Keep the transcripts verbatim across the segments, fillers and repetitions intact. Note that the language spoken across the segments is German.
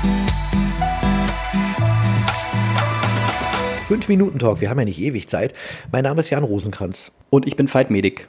fünf Minuten Talk, wir haben ja nicht ewig Zeit. Mein Name ist Jan Rosenkranz. Und ich bin Veit Medik.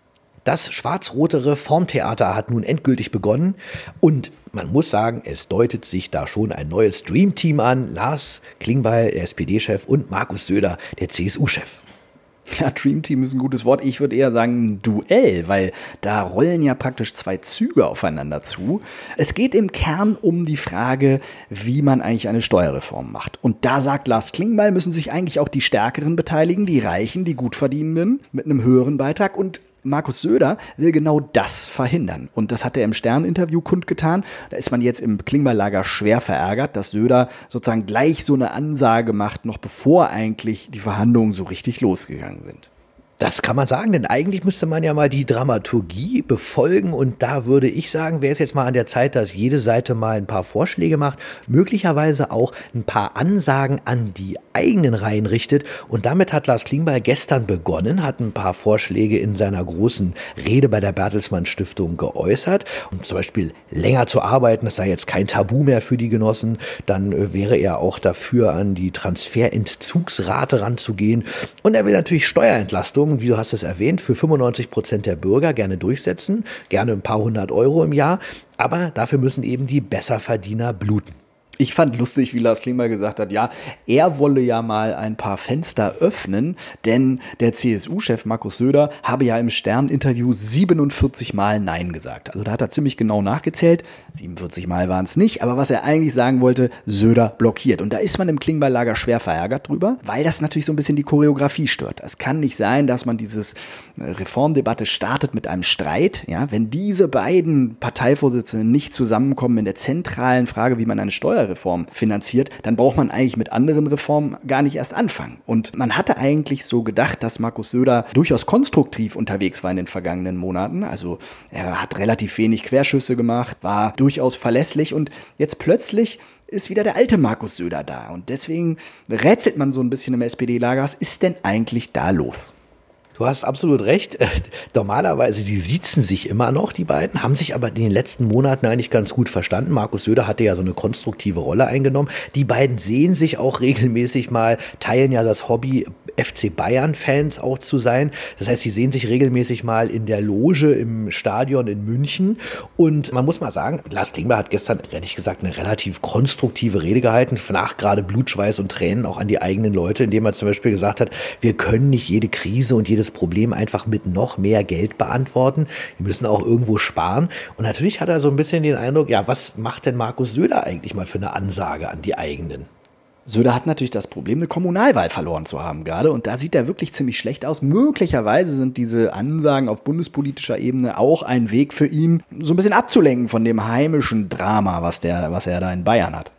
Das schwarz-rote Reformtheater hat nun endgültig begonnen und man muss sagen, es deutet sich da schon ein neues Dreamteam an. Lars Klingbeil, der S P D-Chef, und Markus Söder, der C S U-Chef. Ja, Dreamteam ist ein gutes Wort. Ich würde eher sagen ein Duell, weil da rollen ja praktisch zwei Züge aufeinander zu. Es geht im Kern um die Frage, wie man eigentlich eine Steuerreform macht. Und da sagt Lars Klingbeil, müssen sich eigentlich auch die Stärkeren beteiligen, die Reichen, die Gutverdienenden mit einem höheren Beitrag. Und Markus Söder will genau das verhindern. Und das hat er im Stern-Interview kundgetan. Da ist man jetzt im Klingbeil-Lager schwer verärgert, dass Söder sozusagen gleich so eine Ansage macht, noch bevor eigentlich die Verhandlungen so richtig losgegangen sind. Das kann man sagen, denn eigentlich müsste man ja mal die Dramaturgie befolgen und da würde ich sagen, wäre es jetzt mal an der Zeit, dass jede Seite mal ein paar Vorschläge macht, möglicherweise auch ein paar Ansagen an die eigenen Reihen richtet und damit hat Lars Klingbeil gestern begonnen, hat ein paar Vorschläge in seiner großen Rede bei der Bertelsmann Stiftung geäußert und zum Beispiel länger zu arbeiten, das sei jetzt kein Tabu mehr für die Genossen, dann äh, wäre er auch dafür, an die Transferentzugsrate ranzugehen und er will natürlich Steuerentlastung, wie du hast es erwähnt, für fünfundneunzig Prozent der Bürger gerne durchsetzen, gerne ein paar hundert Euro im Jahr, aber dafür müssen eben die Besserverdiener bluten. Ich fand lustig, wie Lars Klingbeil gesagt hat, ja, er wolle ja mal ein paar Fenster öffnen, denn der C S U-Chef Markus Söder habe ja im Stern-Interview siebenundvierzig Mal Nein gesagt. Also da hat er ziemlich genau nachgezählt, siebenundvierzig Mal waren es nicht, aber was er eigentlich sagen wollte, Söder blockiert. Und da ist man im Klingbeil-Lager schwer verärgert drüber, weil das natürlich so ein bisschen die Choreografie stört. Es kann nicht sein, dass man dieses Reformdebatte startet mit einem Streit, ja, wenn diese beiden Parteivorsitzenden nicht zusammenkommen in der zentralen Frage, wie man eine Steuer Reform finanziert, dann braucht man eigentlich mit anderen Reformen gar nicht erst anfangen. Und man hatte eigentlich so gedacht, dass Markus Söder durchaus konstruktiv unterwegs war in den vergangenen Monaten. Also er hat relativ wenig Querschüsse gemacht, war durchaus verlässlich und jetzt plötzlich ist wieder der alte Markus Söder da. Und deswegen rätselt man so ein bisschen im S P D-Lager, was ist denn eigentlich da los? Du hast absolut recht. Normalerweise, sie siezen sich immer noch, die beiden, haben sich aber in den letzten Monaten eigentlich ganz gut verstanden. Markus Söder hatte ja so eine konstruktive Rolle eingenommen. Die beiden sehen sich auch regelmäßig mal, teilen ja das Hobby, F C Bayern-Fans auch zu sein. Das heißt, sie sehen sich regelmäßig mal in der Loge im Stadion in München. Und man muss mal sagen, Lars Klingbeil hat gestern, ehrlich gesagt, eine relativ konstruktive Rede gehalten, nach gerade Blut, Schweiß und Tränen auch an die eigenen Leute, indem er zum Beispiel gesagt hat, wir können nicht jede Krise und jedes Problem einfach mit noch mehr Geld beantworten. Wir müssen auch irgendwo sparen. Und natürlich hat er so ein bisschen den Eindruck, ja, was macht denn Markus Söder eigentlich mal für eine Ansage an die eigenen? Söder hat natürlich das Problem, eine Kommunalwahl verloren zu haben gerade. Und da sieht er wirklich ziemlich schlecht aus. Möglicherweise sind diese Ansagen auf bundespolitischer Ebene auch ein Weg für ihn, so ein bisschen abzulenken von dem heimischen Drama, was, der, was er da in Bayern hat.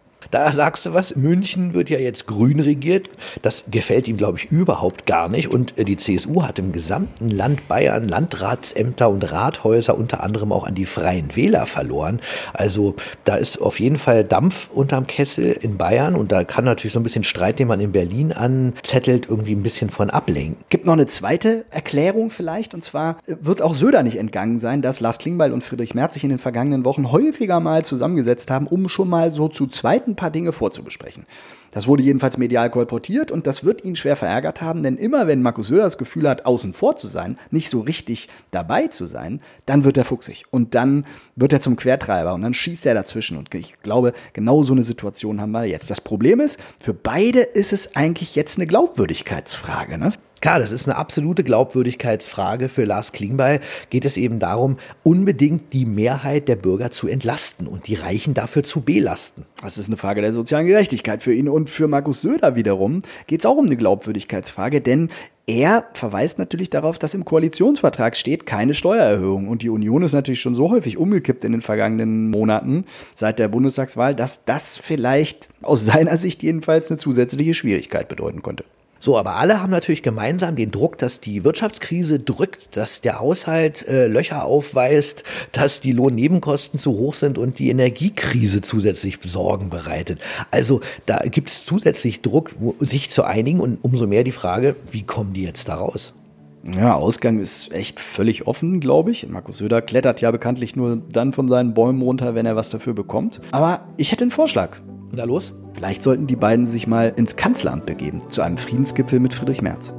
Da sagst du was, München wird ja jetzt grün regiert, das gefällt ihm, glaube ich, überhaupt gar nicht und die C S U hat im gesamten Land Bayern Landratsämter und Rathäuser unter anderem auch an die Freien Wähler verloren, also da ist auf jeden Fall Dampf unterm Kessel in Bayern und da kann natürlich so ein bisschen Streit, den man in Berlin anzettelt, irgendwie ein bisschen von ablenken. Gibt noch eine zweite Erklärung vielleicht und zwar wird auch Söder nicht entgangen sein, dass Lars Klingbeil und Friedrich Merz sich in den vergangenen Wochen häufiger mal zusammengesetzt haben, um schon mal so zu zweiten ein paar Dinge vorzubesprechen. Das wurde jedenfalls medial kolportiert und das wird ihn schwer verärgert haben, denn immer wenn Markus Söder das Gefühl hat, außen vor zu sein, nicht so richtig dabei zu sein, dann wird er fuchsig und dann wird er zum Quertreiber und dann schießt er dazwischen und ich glaube, genau so eine Situation haben wir jetzt. Das Problem ist, für beide ist es eigentlich jetzt eine Glaubwürdigkeitsfrage, ne? Klar, das ist eine absolute Glaubwürdigkeitsfrage. Für Lars Klingbeil geht es eben darum, unbedingt die Mehrheit der Bürger zu entlasten und die Reichen dafür zu belasten. Das ist eine Frage der sozialen Gerechtigkeit für ihn. Und für Markus Söder wiederum geht es auch um eine Glaubwürdigkeitsfrage, denn er verweist natürlich darauf, dass im Koalitionsvertrag steht, keine Steuererhöhung. Und die Union ist natürlich schon so häufig umgekippt in den vergangenen Monaten seit der Bundestagswahl, dass das vielleicht aus seiner Sicht jedenfalls eine zusätzliche Schwierigkeit bedeuten konnte. So, aber alle haben natürlich gemeinsam den Druck, dass die Wirtschaftskrise drückt, dass der Haushalt äh, Löcher aufweist, dass die Lohnnebenkosten zu hoch sind und die Energiekrise zusätzlich Sorgen bereitet. Also da gibt es zusätzlich Druck, sich zu einigen und umso mehr die Frage, wie kommen die jetzt da raus? Ja, Ausgang ist echt völlig offen, glaube ich. Markus Söder klettert ja bekanntlich nur dann von seinen Bäumen runter, wenn er was dafür bekommt. Aber ich hätte einen Vorschlag. Na los? Vielleicht sollten die beiden sich mal ins Kanzleramt begeben, zu einem Friedensgipfel mit Friedrich Merz.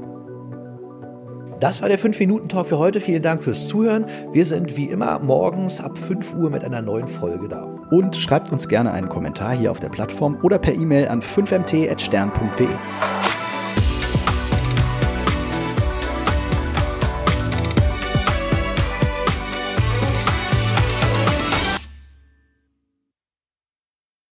Das war der fünf Minuten Talk für heute. Vielen Dank fürs Zuhören. Wir sind wie immer morgens ab fünf Uhr mit einer neuen Folge da. Und schreibt uns gerne einen Kommentar hier auf der Plattform oder per E-Mail an fünf m t at stern punkt de.